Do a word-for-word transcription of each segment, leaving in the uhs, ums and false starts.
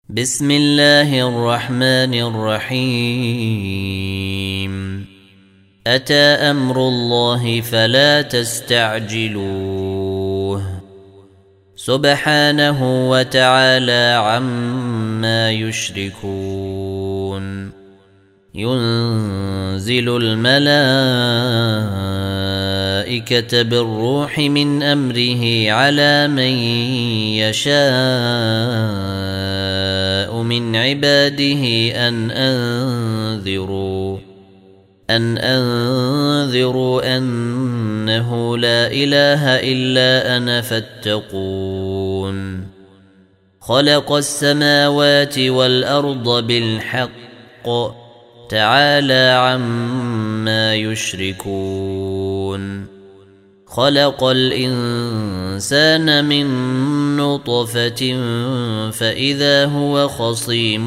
بسم الله الرحمن الرحيم أتى أمر الله فلا تستعجلوه سبحانه وتعالى عما يشركون ينزل الملائكة بالروح من أمره على من يشاء من عباده أن أنذروا أن أنذروا أنه لا إله إلا أنا فاتقون خلق السماوات والأرض بالحق تعالى عما يشركون خلق الإنسان من نطفة فإذا هو خصيم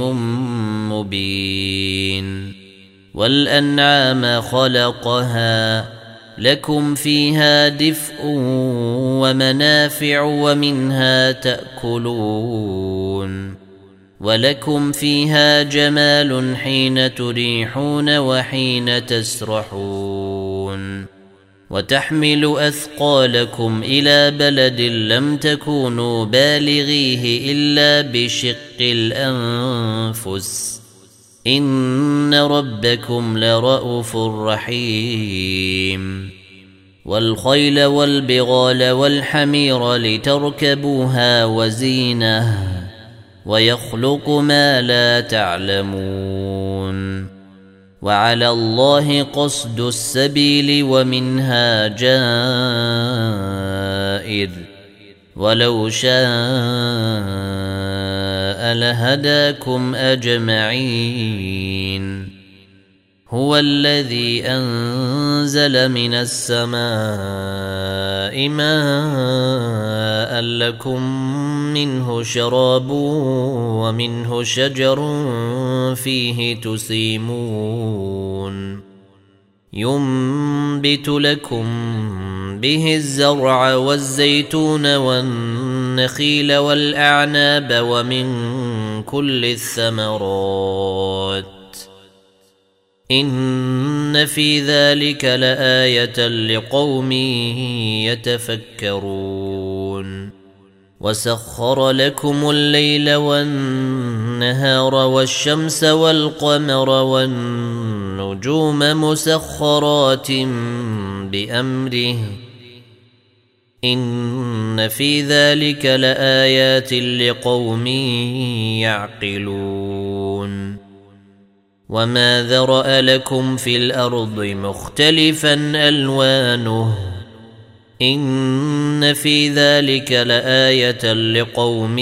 مبين والأنعام خلقها لكم فيها دفء ومنافع ومنها تأكلون ولكم فيها جمال حين تريحون وحين تسرحون وتحمل أثقالكم إلى بلد لم تكونوا بالغيه إلا بشق الأنفس إن ربكم لرؤوف رحيم والخيل والبغال والحمير لتركبوها وزينه ويخلق ما لا تعلمون وعلى الله قصد السبيل ومنها جائر ولو شاء لهداكم أجمعين هو الذي أنزل من السماء ماء لكم منه شراب ومنه شجر فيه تسيمون ينبت لكم به الزرع والزيتون والنخيل والأعناب ومن كل الثمرات إن في ذلك لآية لقوم يتفكرون وسخر لكم الليل والنهار والشمس والقمر والنجوم مسخرات بأمره إن في ذلك لآيات لقوم يعقلون وما ذرأ لكم في الأرض مختلفا ألوانه إن في ذلك لآية لقوم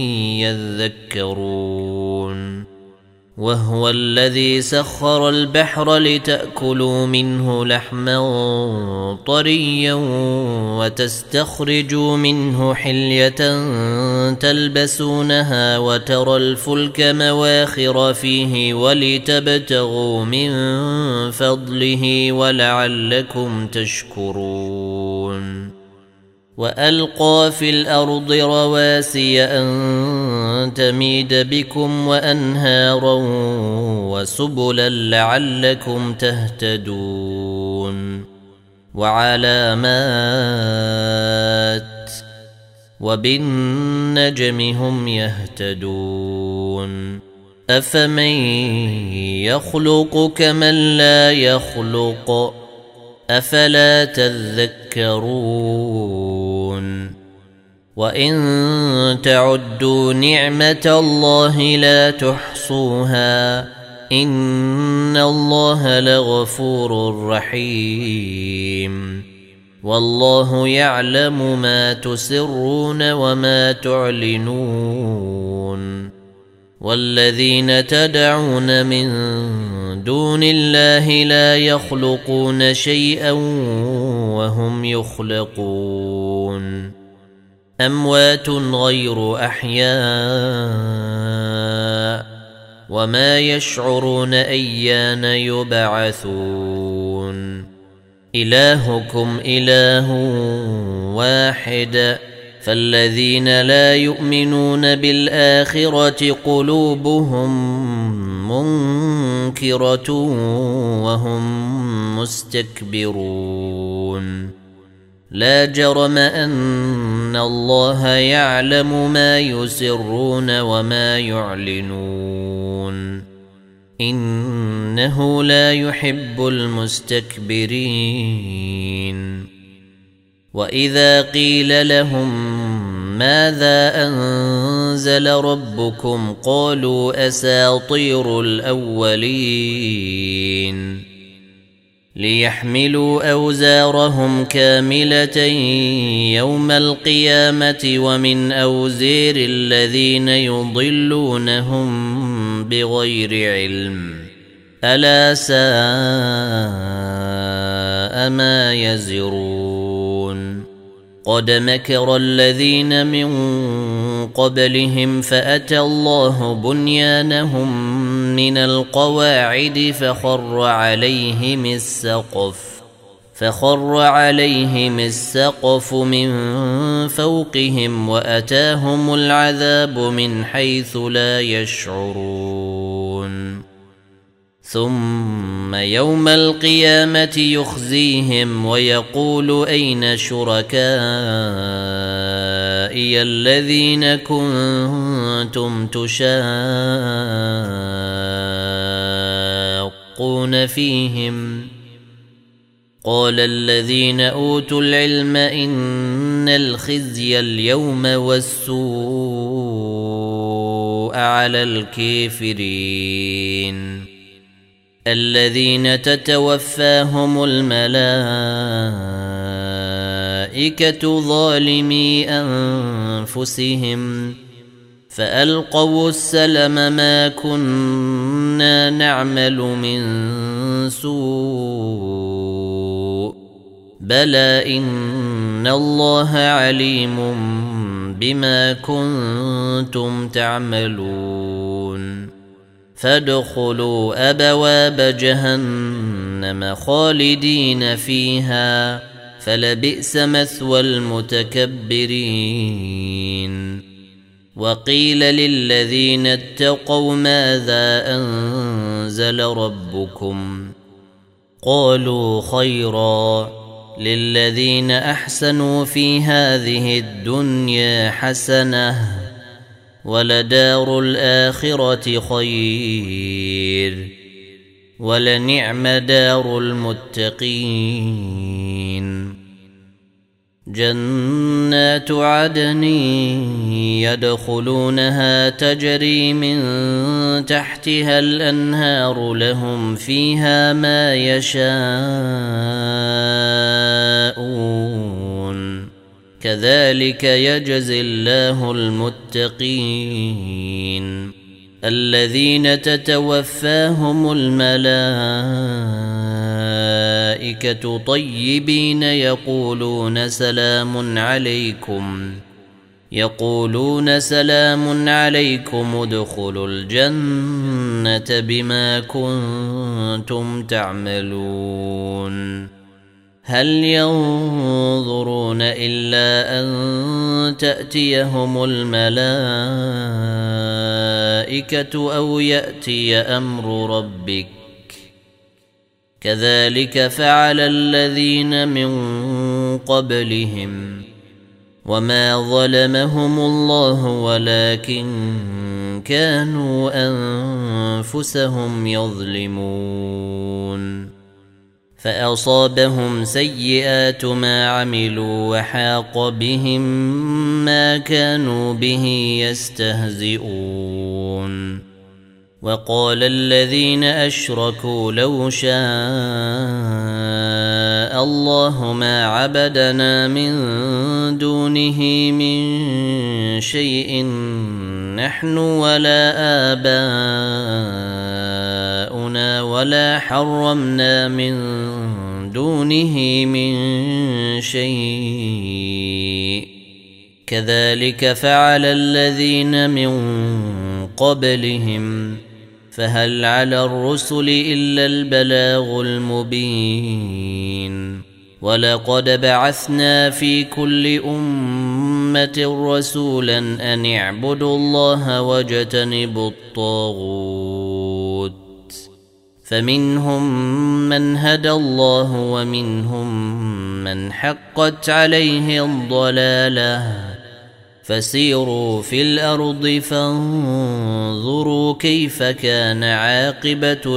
يذكرون وهو الذي سخر البحر لتأكلوا منه لحما طريا وتستخرجوا منه حلية تلبسونها وترى الفلك مواخر فيه ولتبتغوا من فضله ولعلكم تشكرون وألقى في الأرض رواسي أن تميد بكم وأنهارا وسبلا لعلكم تهتدون وعلامات وبالنجم هم يهتدون أفمن يخلق كمن لا يخلق أفلا تذكرون وإن تعدوا نعمة الله لا تحصوها إن الله لغفور رحيم والله يعلم ما تسرون وما تعلنون والذين تدعون من دون الله لا يخلقون شيئا وهم يخلقون أموات غير أحياء وما يشعرون أيان يبعثون إلهكم إله واحد فالذين لا يؤمنون بالآخرة قلوبهم منكرة وهم مستكبرون لا جرم أن الله يعلم ما يسرون وما يعلنون إنه لا يحب المستكبرين وإذا قيل لهم ماذا أنزل ربكم قالوا أساطير الأولين ليحملوا أوزارهم كاملة يوم القيامة ومن أوزير الذين يضلونهم بغير علم ألا ساء ما يزرون قد مكر الذين من قبلهم فأتى الله بنيانهم من القواعد فخر عليهم السقف فخر عليهم السقف من فوقهم وأتاهم العذاب من حيث لا يشعرون ثم يوم القيامة يخزيهم ويقول أين شركائي الذين كنتم تشاقون فيهم قال الذين أوتوا العلم إن الخزي اليوم والسوء على الكافرين الذين تتوفاهم الملائكة ظالمي أنفسهم فألقوا السلم ما كنا نعمل من سوء بلى إن الله عليم بما كنتم تعملون فادخلوا أبواب جهنم خالدين فيها فلبئس مثوى المتكبرين وقيل للذين اتقوا ماذا أنزل ربكم قالوا خيرا للذين أحسنوا في هذه الدنيا حسنة ولدار الآخرة خير ولنعم دار المتقين جنات عدن يدخلونها تجري من تحتها الأنهار لهم فيها ما يشاءون كذلك يجزي الله المتقين الذين تتوفاهم الملائكة طيبين يقولون سلام عليكم يقولون سلام عليكم ادخلوا الجنة بما كنتم تعملون هل ينظرون إلا أن تأتيهم الملائكة أو يأتي أمر ربك كذلك فعل الذين من قبلهم وما ظلمهم الله ولكن كانوا أنفسهم يظلمون فأصابهم سيئات ما عملوا وحاق بهم ما كانوا به يستهزئون وقال الذين أشركوا لو شاء الله ما عبدنا من دونه من شيء نحن ولا آباؤنا ولا حرمنا من دونه من شيء كذلك فعل الذين من قبلهم فهل على الرسل إلا البلاغ المبين ولقد بعثنا في كل أمة أمة رسولا أن اعبدوا الله واجتنبوا الطاغوت فمنهم من هدى الله ومنهم من حقت عليه الضلالة فسيروا في الأرض فانظروا كيف كان عاقبة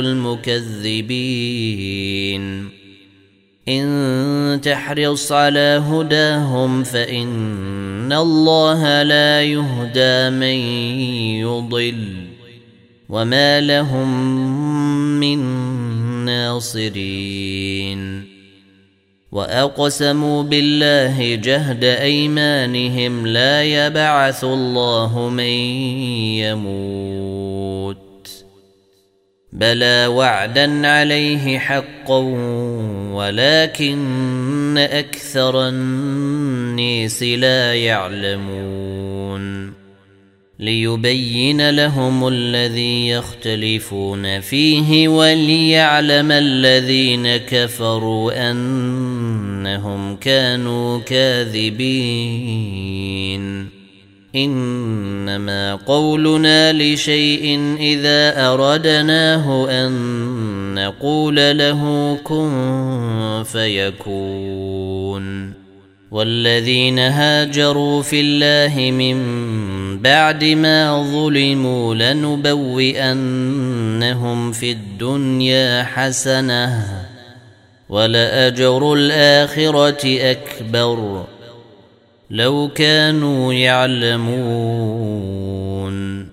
المكذبين إن تحرص على هداهم فإن الله لا يهدى من يضل وما لهم من ناصرين وأقسموا بالله جهد أيمانهم لا يبعث الله من يموت بلى وعدا عليه حقا ولكن أكثر الناس لا يعلمون ليبين لهم الذي يختلفون فيه وليعلم الذين كفروا أنهم كانوا كاذبين إنما قولنا لشيء إذا أردناه أن نقول له كن فيكون والذين هاجروا في الله من بعد ما ظلموا لنبوئنهم في الدنيا حسنة ولأجر الآخرة أكبر لو كانوا يعلمون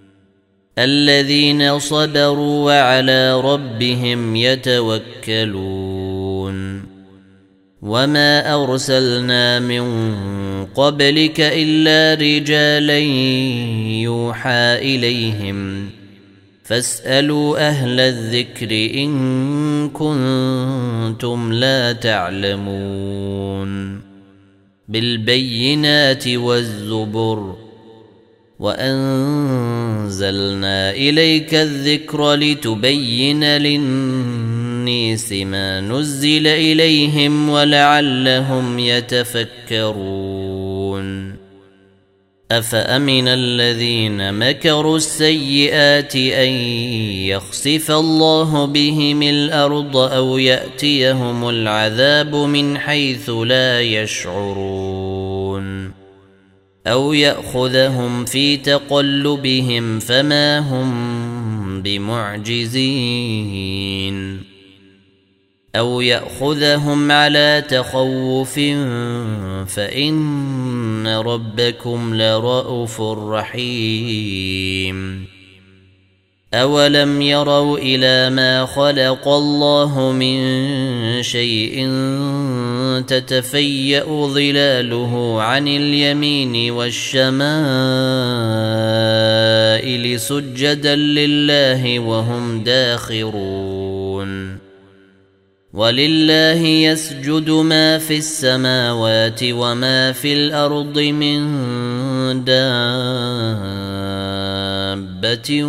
الذين صبروا وعلى ربهم يتوكلون وما أرسلنا من قبلك إلا رجالا يوحى إليهم فاسألوا أهل الذكر إن كنتم لا تعلمون بالبينات والزبر وأنزلنا إليك الذكر لتبين للناس ما نزل إليهم ولعلهم يتفكرون أفأمن الذين مكروا السيئات أن يخسف الله بهم الأرض أو يأتيهم العذاب من حيث لا يشعرون أو يأخذهم في تقلبهم فما هم بمعجزين أو يأخذهم على تخوف فإن ربكم لرءوف رحيم أولم يروا إلى ما خلق الله من شيء تتفيأ ظلاله عن اليمين والشمائل سجدا لله وهم داخرون ولله يسجد ما في السماوات وما في الأرض من دابة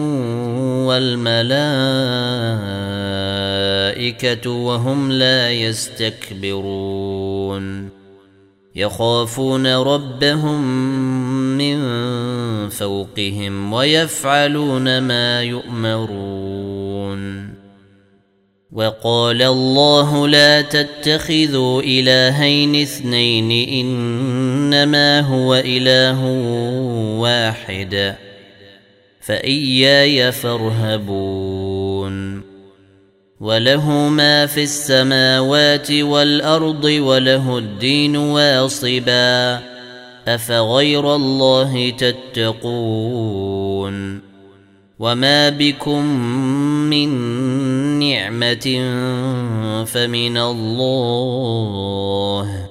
والملائكة وهم لا يستكبرون يخافون ربهم من فوقهم ويفعلون ما يؤمرون وقال الله لا تتخذوا إلهين اثنين إنما هو إله واحد فإياي فارهبون وله ما في السماوات والأرض وله الدين واصبا أفغير الله تتقون وما بكم من نعمة فمن الله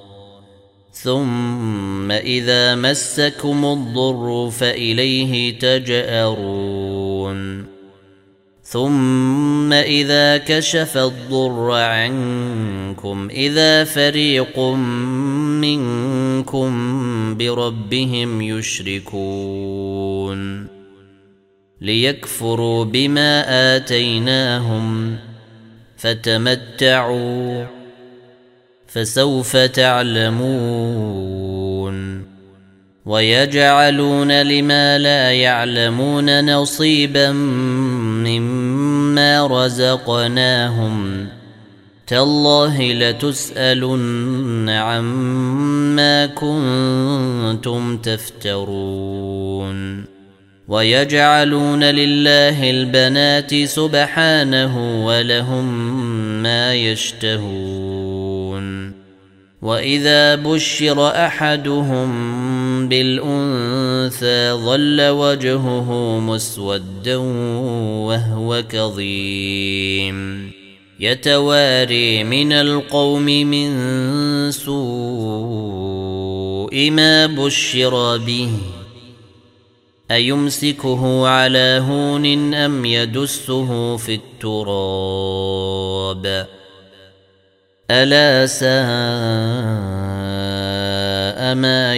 ثم إذا مسكم الضر فإليه تجأرون ثم إذا كشف الضر عنكم إذا فريق منكم بربهم يشركون ليكفروا بما آتيناهم فتمتعوا فسوف تعلمون ويجعلون لما لا يعلمون نصيبا مما رزقناهم تالله لتسألن عما كنتم تفترون ويجعلون لله البنات سبحانه ولهم ما يشتهون وإذا بشر أحدهم بالأنثى ظل وجهه مسودا وهو كظيم يتواري من القوم من سوء ما بشر به أيمسكه على هون أم يدسه في التراب ألا ساء ما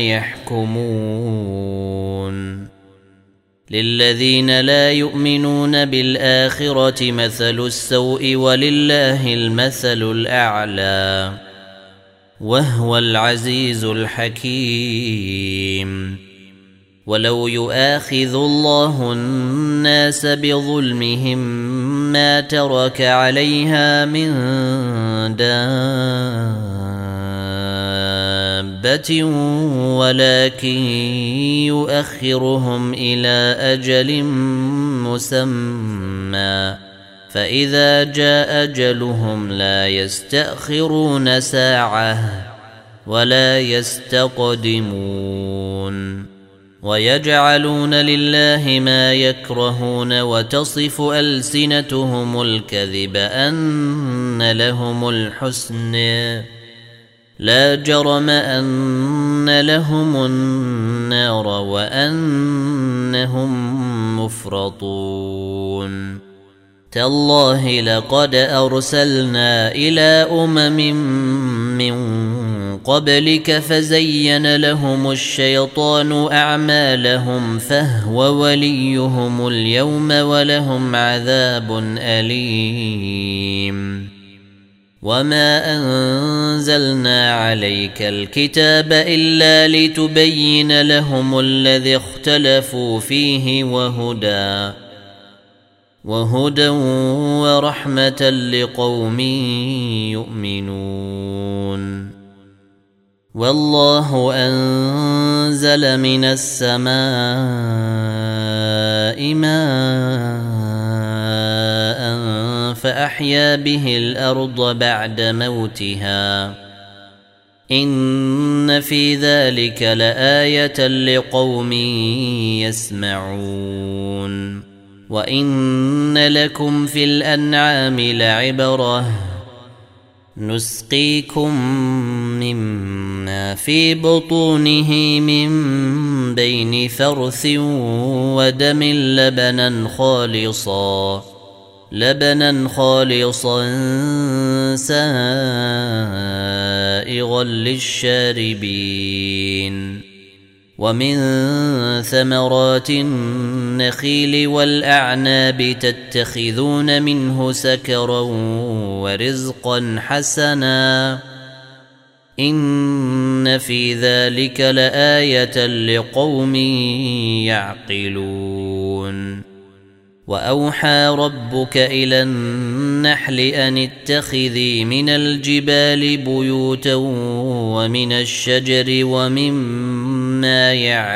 يحكمون للذين لا يؤمنون بالآخرة مثل السوء ولله المثل الأعلى وهو العزيز الحكيم ولو يؤاخذ الله الناس بظلمهم ما ترك عليها من دابة ولكن يؤخرهم إلى أجل مسمى فإذا جاء أجلهم لا يستأخرون ساعة ولا يستقدمون ويجعلون لله ما يكرهون وتصف ألسنتهم الكذب أن لهم الحسن لا جرم أن لهم النار وأنهم مفرطون تالله لقد أرسلنا إلى أمم من قبلك فزين لهم الشيطان أعمالهم فهو وليهم اليوم ولهم عذاب أليم وما أنزلنا عليك الكتاب إلا لتبين لهم الذي اختلفوا فيه وهدى وهدى ورحمة لقوم يؤمنون والله أنزل من السماء ماء فأحيا به الأرض بعد موتها إن في ذلك لآية لقوم يسمعون وإن لكم في الأنعام لعبرة نسقيكم مما في بطونه من بين فرث ودم لبنا خالصا لبنا خالصا سائغا للشاربين ومن ثمرات النخيل والأعناب تتخذون منه سكرا ورزقا حسنا إن في ذلك لآية لقوم يعقلون وأوحى ربك إلى النحل أن اتخذي من الجبال بيوتا ومن الشجر ومما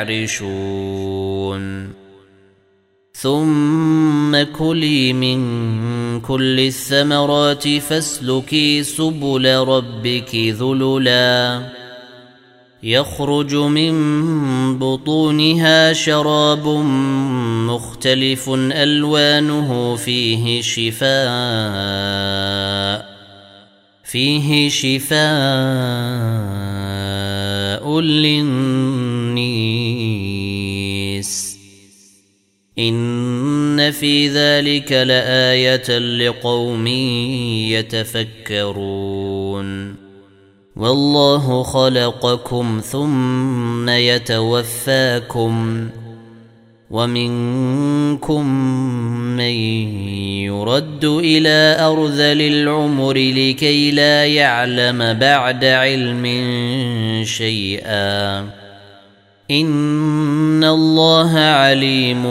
يعرشون ثم كلي من كل الثمرات فاسلكي سبل ربك ذللا يخرج من بطونها شراب مختلف ألوانه فيه شفاء فيه شفاء للناس إن في ذلك لآية لقوم يتفكرون والله خلقكم ثم يتوفاكم ومنكم من يرد إلى أرذل العمر لكي لا يعلم بعد علم شيئا إن الله عليم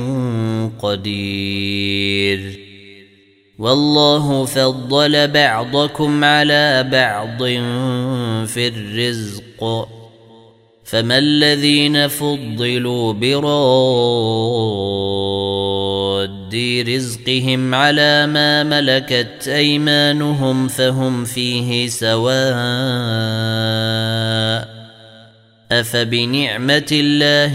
قدير والله فضل بعضكم على بعض في الرزق فما الذين فضلوا براد رزقهم على ما ملكت أيمانهم فهم فيه سواء أفبنعمة الله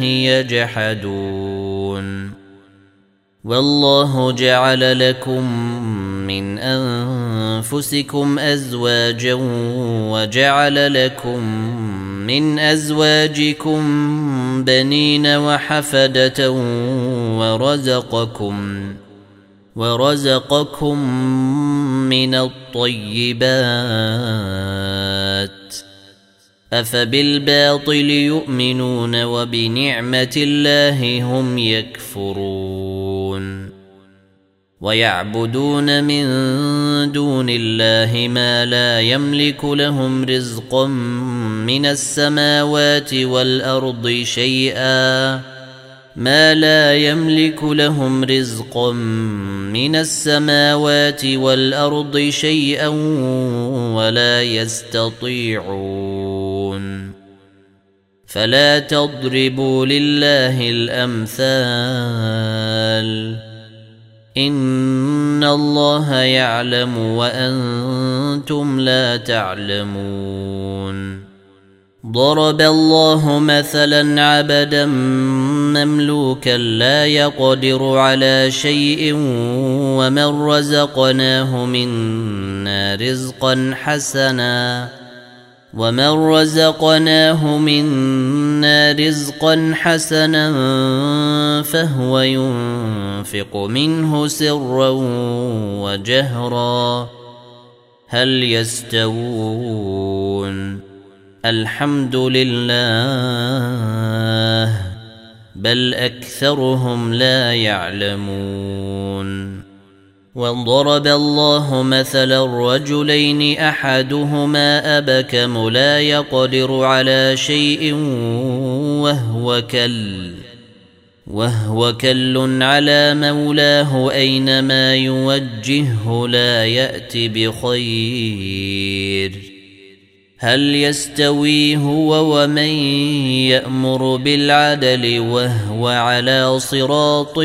يجحدون والله جعل لكم من أنفسكم أزواجا وجعل لكم من أزواجكم بنين وحفدة ورزقكم ورزقكم من الطيبات أفبالباطل يؤمنون وبنعمة الله هم يكفرون ويعبدون من دون الله ما لا يملك لهم رزقا من السماوات والأرض شيئا ما لا يملك لهم رزقا من السماوات والأرض شيئا ولا يستطيعون فلا تضربوا لله الأمثال إن الله يعلم وأنتم لا تعلمون ضرب الله مثلا عبدا مملوكا لا يقدر على شيء ومن رزقناه منا رزقا حسنا ومن رزقناه منا رزقا حسنا فهو ينفق منه سرا وجهرا هل يستوون الحمد لله بل أكثرهم لا يعلمون وضرب الله مثلا الرجلين أحدهما أبكم لا يقدر على شيء وهو كل وهو كل على مولاه أينما يوجهه لا يأتي بخير هل يستوي هو ومن يأمر بالعدل وهو على صراط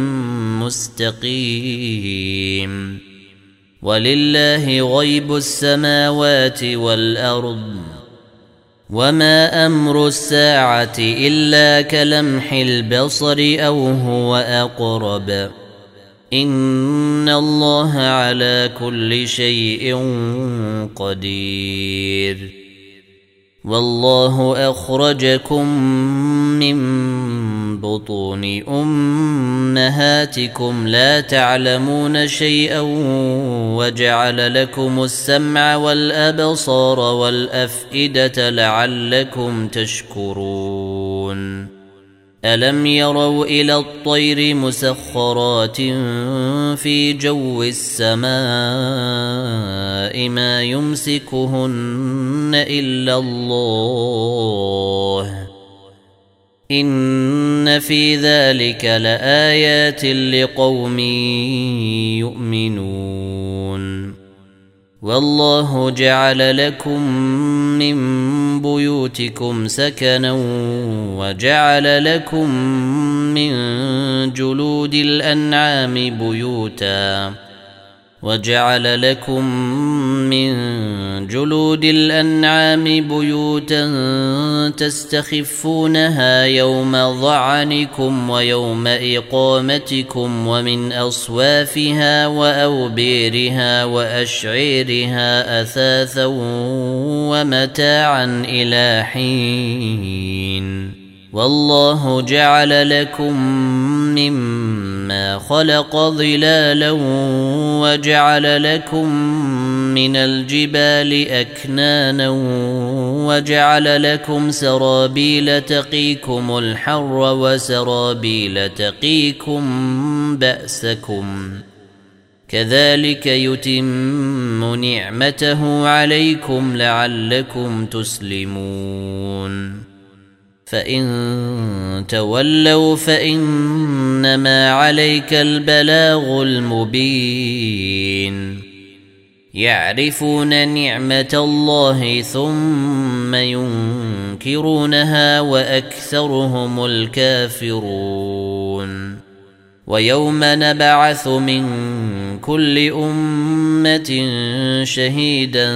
مستقيم ولله غيب السماوات والأرض وما أمر الساعة إلا كلمح البصر أو هو أقرب إن الله على كل شيء قدير والله أخرجكم من بطون أمهاتكم لا تعلمون شيئا وجعل لكم السمع والأبصار والأفئدة لعلكم تشكرون ألم يروا إلى الطير مسخرات في جو السماء ما يمسكهن إلا الله إن في ذلك لآيات لقوم يؤمنون والله جعل لكم من بيوتكم سكنا وجعل لكم من جلود الأنعام بيوتا وجعل لكم من جلود الأنعام بيوتا تستخفونها يوم ظعنكم ويوم إقامتكم ومن أصوافها وأوبيرها وأشعيرها أثاثا ومتاعا إلى حين والله جعل لكم مما خلق ظلالا وجعل لكم من الجبال أكنانا وجعل لكم سرابيل تقيكم الحر وسرابيل تقيكم بأسكم كذلك يتم نعمته عليكم لعلكم تسلمون فإن تولوا فإنما عليك البلاغ المبين يعرفون نعمة الله ثم ينكرونها وأكثرهم الكافرون ويوم نبعث من كل أمة شهيدا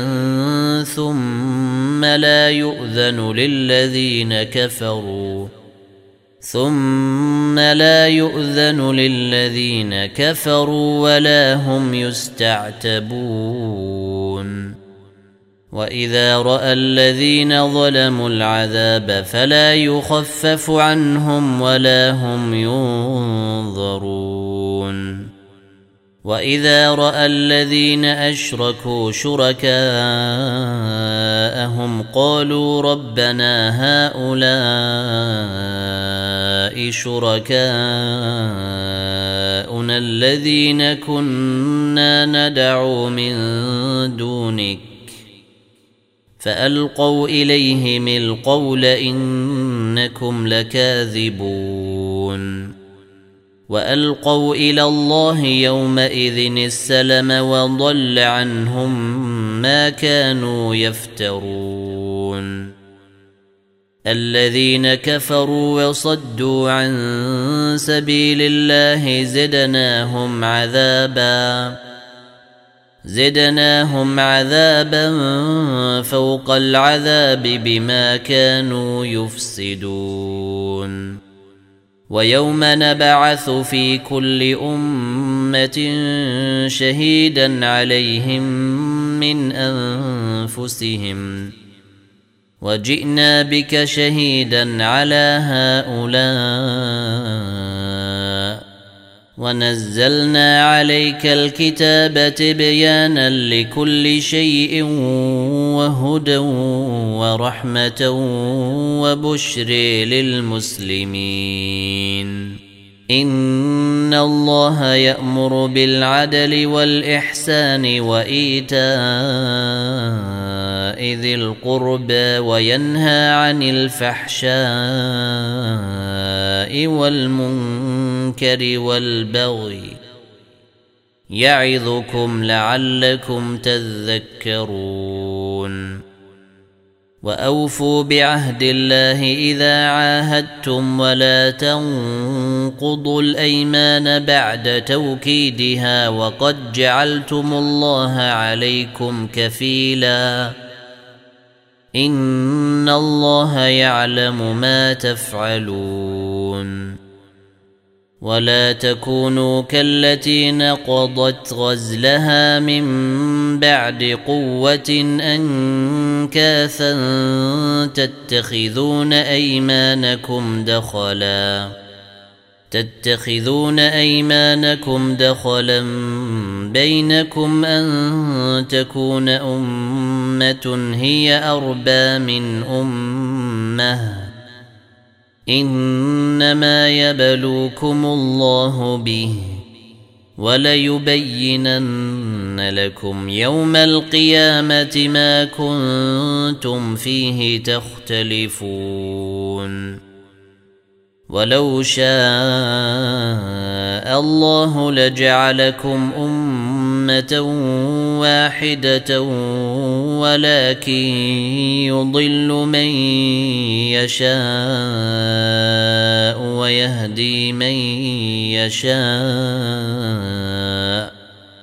ثم لا يؤذن للذين كفروا ثم لا يؤذن للذين كفروا ولا هم يستعتبون وإذا رأى الذين ظلموا العذاب فلا يخفف عنهم ولا هم ينظرون وإذا رأى الذين أشركوا شركاءهم قالوا ربنا هؤلاء شركاؤنا الذين كنا ندعو من دونك فألقوا إليهم القول إنكم لكاذبون وألقوا إلى الله يومئذ السلم وضل عنهم ما كانوا يفترون الذين كفروا وصدوا عن سبيل الله زدناهم عذابا زدناهم عذابا فوق العذاب بما كانوا يفسدون ويوم نبعث في كل أمة شهيدا عليهم من أنفسهم وجئنا بك شهيدا على هؤلاء ونزلنا عليك الكتاب تبيانا لكل شيء وهدى ورحمة وبشر للمسلمين إن الله يأمر بالعدل والإحسان وإيتاء ذي القربى وينهى عن الفحشاء والمنكر والبغي يعظكم لعلكم تذكرون وأوفوا بعهد الله إذا عاهدتم ولا تنقضوا الأيمان بعد توكيدها وقد جعلتم الله عليكم كفيلا إن الله يعلم ما تفعلون ولا تكونوا كالتي نقضت غزلها من بعد قوة أنكاثا تتخذون أيمانكم دخلا تتخذون أيمانكم دخلا بينكم أن تكون أمة هي أربى من أمة إنما يبلوكم الله به وليبينن لكم يوم القيامة ما كنتم فيه تختلفون ولو شاء الله لجعلكم أمة واحدة ولكن يضل من يشاء ويهدي من يشاء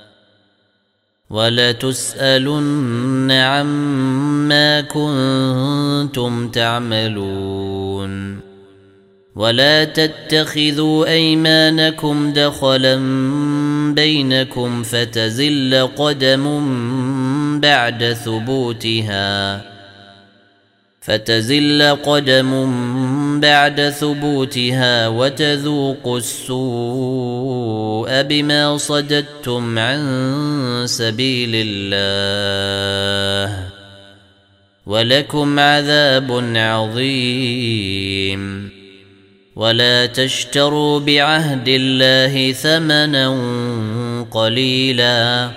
ولتسألن عما كنتم تعملون ولا تتخذوا أيمانكم دخلا بينكم فتزل قدم بعد ثبوتها فتزل قدم بعد ثبوتها وتذوقوا السوء بما صددتم عن سبيل الله ولكم عذاب عظيم ولا تشتروا بعهد الله ثمنا قليلا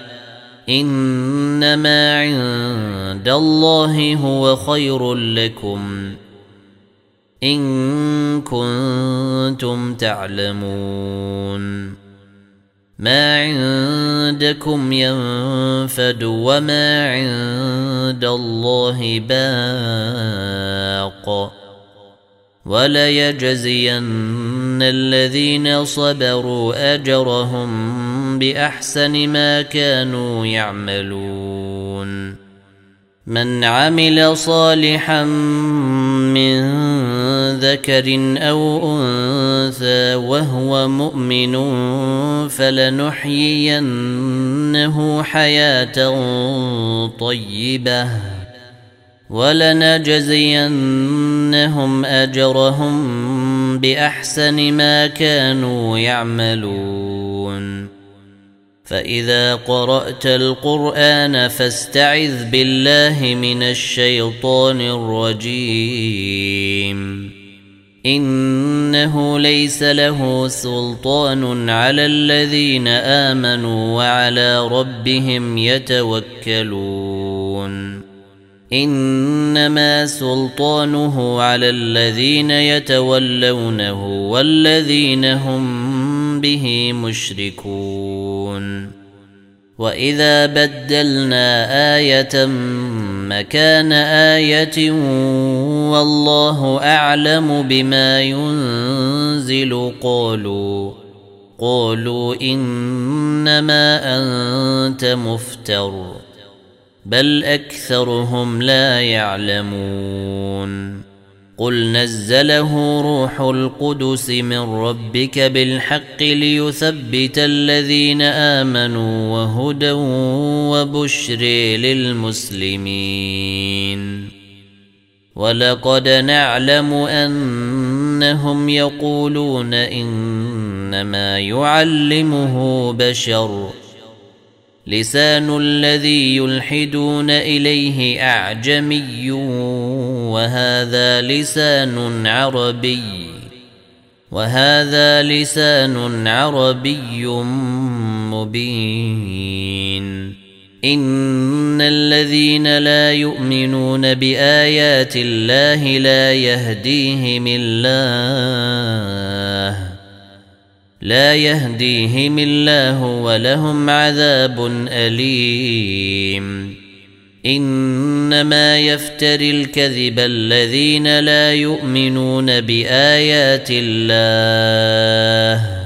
إنما عند الله هو خير لكم إن كنتم تعلمون ما عندكم ينفد وما عند الله باق وليجزين الذين صبروا أجرهم بأحسن ما كانوا يعملون من عمل صالحا من ذكر أو أنثى وهو مؤمن فلنحيينه حياة طيبة ولنجزينهم أجرهم بأحسن ما كانوا يعملون فإذا قرأت القرآن فاستعذ بالله من الشيطان الرجيم إنه ليس له سلطان على الذين آمنوا وعلى ربهم يتوكلون إنما سلطانه على الذين يتولونه والذين هم به مشركون وإذا بدلنا آية مكان آية والله أعلم بما ينزل قالوا قالوا إنما أنت مفتر بل أكثرهم لا يعلمون قل نزله روح القدس من ربك بالحق ليثبت الذين آمنوا وهدى وبشر للمسلمين ولقد نعلم أنهم يقولون إنما يعلمه بشر لسان الذي يلحدون إليه أعجمي وهذا لسان عربي وهذا لسان عربي مبين إن الذين لا يؤمنون بآيات الله لا يهديهم الله لا يهديهم الله ولهم عذاب أليم إنما يفتري الكذب الذين لا يؤمنون بآيات الله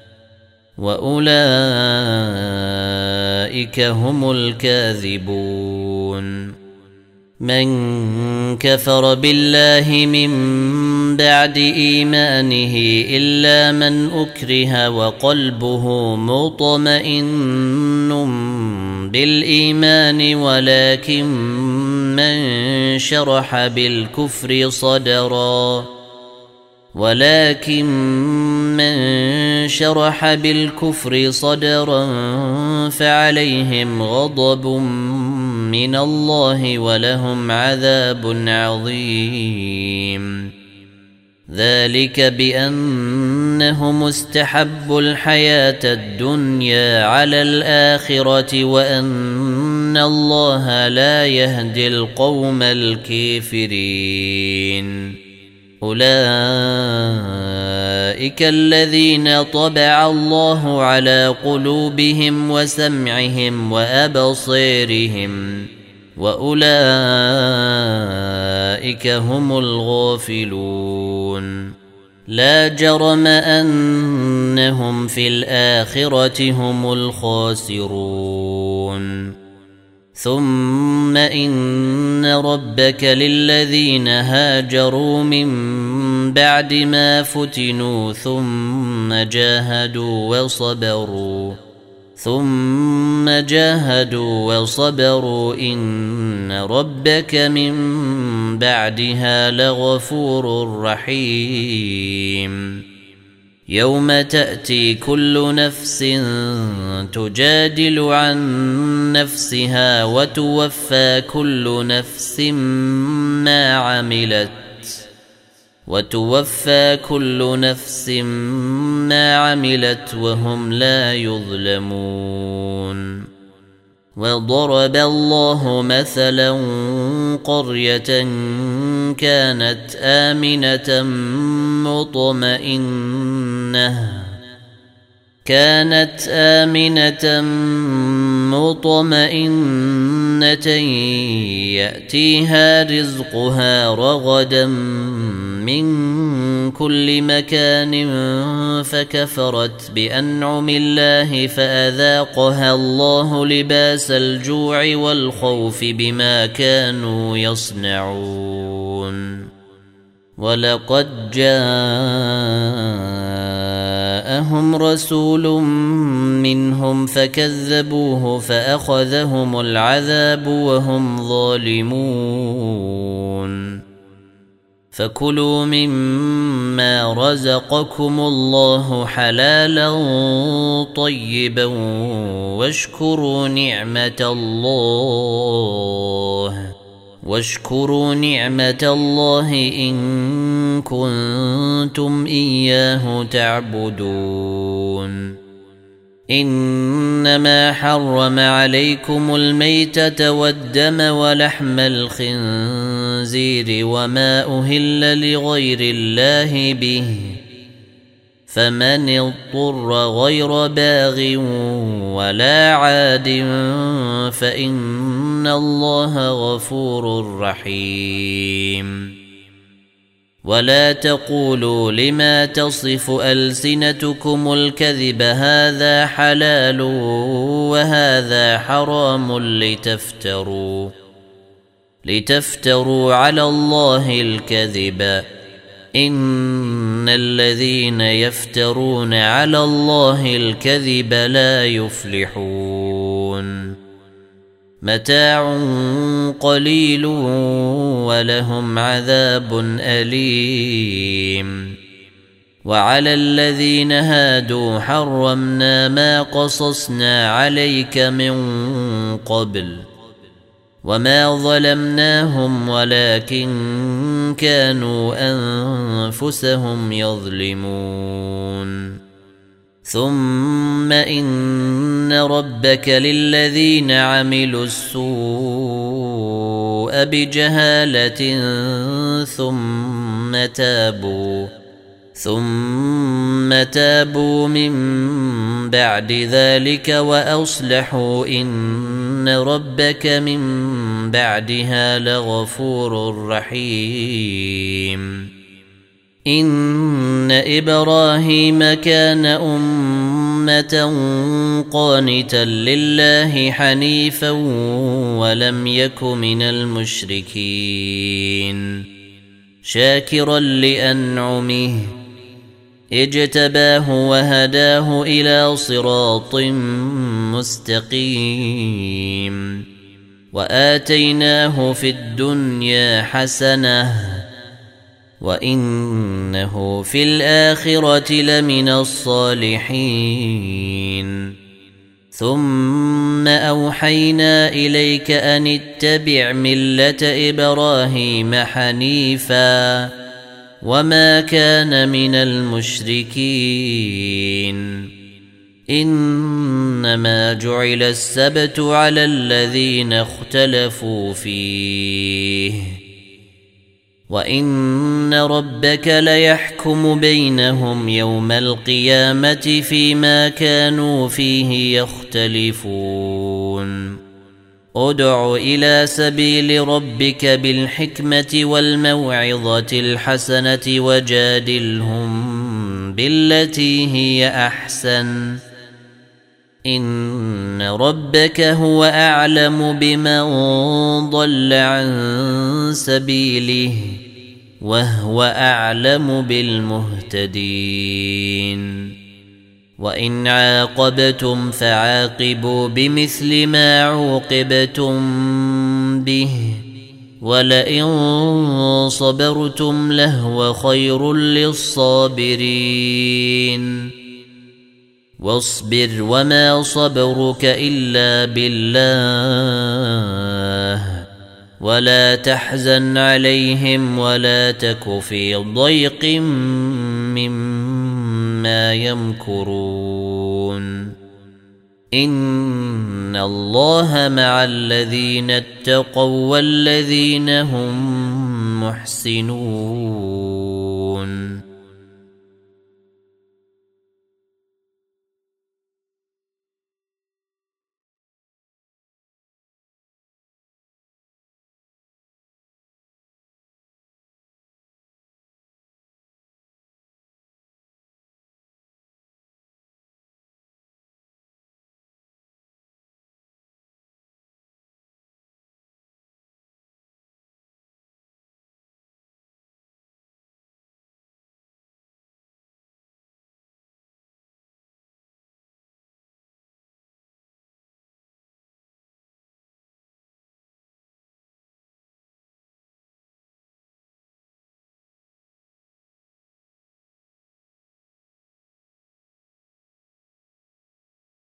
وأولئك هم الكاذبون من كفر بالله من بعد إيمانه إلا من أكره وقلبه مطمئن بالإيمان ولكن من شرح بالكفر صدرا ولكن من شرح بالكفر صدرا فعليهم غضب من الله ولهم عذاب عظيم ذلك بأنهم استحبوا الحياة الدنيا على الآخرة وأن الله لا يهدي القوم الكافرين أولئك الذين طبع الله على قلوبهم وسمعهم وأبصيرهم وأولئك هم الغافلون لا جرم أنهم في الآخرة هم الخاسرون ثم إن ربك للذين هاجروا من بعد ما فتنوا ثم جاهدوا وصبروا ثم جاهدوا وصبروا إن ربك من بعدها لغفور رحيم يوم تأتي كل نفس تجادل عن نفسها وتوفى كل نفس ما عملت وتوفى كل نفس ما عملت وهم لا يظلمون وضرب الله مثلا قرية كانت آمنة مطمئنة كانت آمنة مطمئنة يأتيها رزقها رغدا من كل مكان فكفرت بأنعم الله فأذاقها الله لباس الجوع والخوف بما كانوا يصنعون ولقد جاءهم رسول منهم فكذبوه فأخذهم العذاب وهم ظالمون فكلوا مما رزقكم الله حلالا طيبا واشكروا نعمة الله واشكروا نعمة الله إن كنتم إياه تعبدون إنما حرم عليكم الميتة والدم ولحم الخنزير وما أهل لغير الله به فمن اضطر غير باغ ولا عاد فإن الله غفور رحيم ولا تقولوا لما تصف ألسنتكم الكذب هذا حلال وهذا حرام لتفتروا لتفتروا على الله الكذب إن الذين يفترون على الله الكذب لا يفلحون متاع قليل ولهم عذاب أليم وعلى الذين هادوا حرمنا ما قصصنا عليك من قبل وما ظلمناهم ولكن كانوا أنفسهم يظلمون ثم إن ربك للذين عملوا السوء بجهالة ثم تابوا ثم تابوا من بعد ذلك وأصلحوا إن ربك من بعدها لغفور رحيم إن إبراهيم كان أمة قانتا لله حنيفا ولم يك من المشركين شاكرا لأنعمه اجتباه وهداه إلى صراط مستقيم وآتيناه في الدنيا حسنة وإنه في الآخرة لمن الصالحين ثم أوحينا إليك أن اتبع ملة إبراهيم حنيفا وما كان من المشركين إنما جعل السبت على الذين اختلفوا فيه وإن ربك ليحكم بينهم يوم القيامة فيما كانوا فيه يختلفون ادع إلى سبيل ربك بالحكمة والموعظة الحسنة وجادلهم بالتي هي أحسن إن ربك هو أعلم بمن ضل عن سبيله وهو أعلم بالمهتدين وإن عاقبتم فعاقبوا بمثل ما عوقبتم به ولئن صبرتم لهو خير للصابرين واصبر وما صبرك إلا بالله ولا تحزن عليهم ولا تك في ضيق مما يمكرون إن الله مع الذين اتقوا والذين هم محسنون